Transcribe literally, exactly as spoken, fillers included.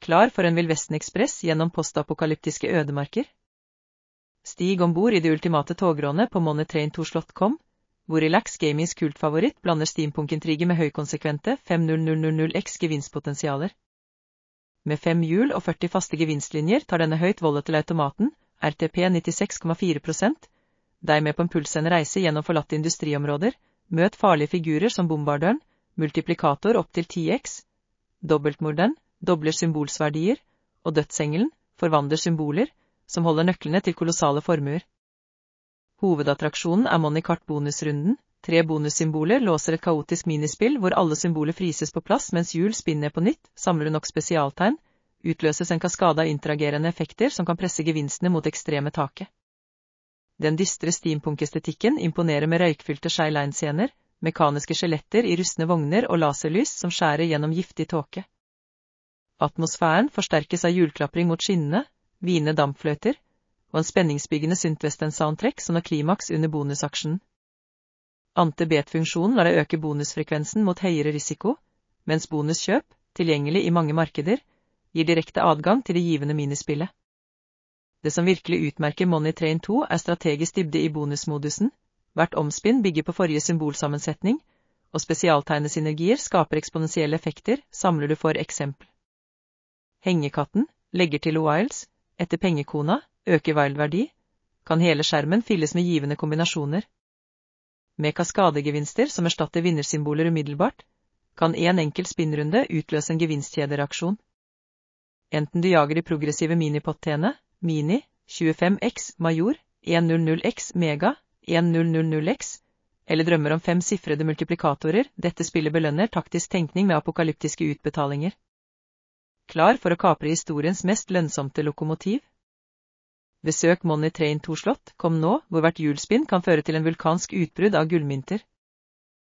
Klar for en Vill Vesten-ekspress gjennom postapokalyptiske ødemarker? Stig ombord i det ultimate togrånet på Money Train to slott punktum com, hvor Relax Gamings kultfavoritt blander steampunk-intriger med høykonsekvente fem null null null null x gevinstpotensialer. Med fem hjul og førti faste gevinstlinjer tar denne høyt volatile automaten, R T P nittiseks komma fire prosent, deg med på en pulsende reise gjennom forlatte industriområder. Møt farlige figurer som bombardøren, multiplikator opp til ti x, dobbeltmorderen, dobler symbolsverdier, og dødsengelen, forvandler symboler, som holder nøklene til kolossale formuer. Hovedattraksjonen er Money Kart-bonusrunden. Tre bonussymboler låser et kaotisk minispill hvor alle symboler frises på plass mens hjul spinner på nytt. Samler du nok spesialtegn, utløses en kaskade av interagerende effekter som kan presse gevinstene mot ekstreme taket. Den dystre steampunk-estetikken imponerer med røykfylte skyline-scener, mekaniske skjeletter i rustne vogner og laserlys som skjærer gjennom giftig tåke. Atmosfæren forsterkes av hjulklapring mot skinnene, hviende dampfløyter, og en spenningsbyggende synthwestern-soundtrack som er klimaks under bonusaksjonen. Ante-bet-funksjonen lar deg øke bonusfrekvensen mot høyere risiko, mens bonuskjøp, tilgjengelig i mange markeder, gir direkte adgang til det givende minispillet. Det som virkelig utmerker Money Train to er strategisk dybde i bonusmodusen. Hvert omspinn bygger på forrige symbolsammensetning, og spesialtegnesynergier skaper eksponentielle effekter, samler du for eksempel. Hengekatten, legger til wilds, etter pengekona, øker wildverdi, kan hele skjermen fylles med givende kombinasjoner. Med kaskadegevinster som erstatter vinnersymboler umiddelbart, kan en enkel spinnrunde utløse en gevinstkjedereaksjon. Enten du jager de progressive minipottene, Mini, tjuefem x Major, hundre x Mega, hundre x, eller drømmer om fem-siffrede multiplikatorer, dette spillet belønner taktisk tenkning med apokalyptiske utbetalinger. Klar for å kapre historiens mest lønnsomte lokomotiv? Besøk Money Train to slott punktum com nå, hvor hvert hjulspinn kan føre til en vulkansk utbrudd av gullmynter.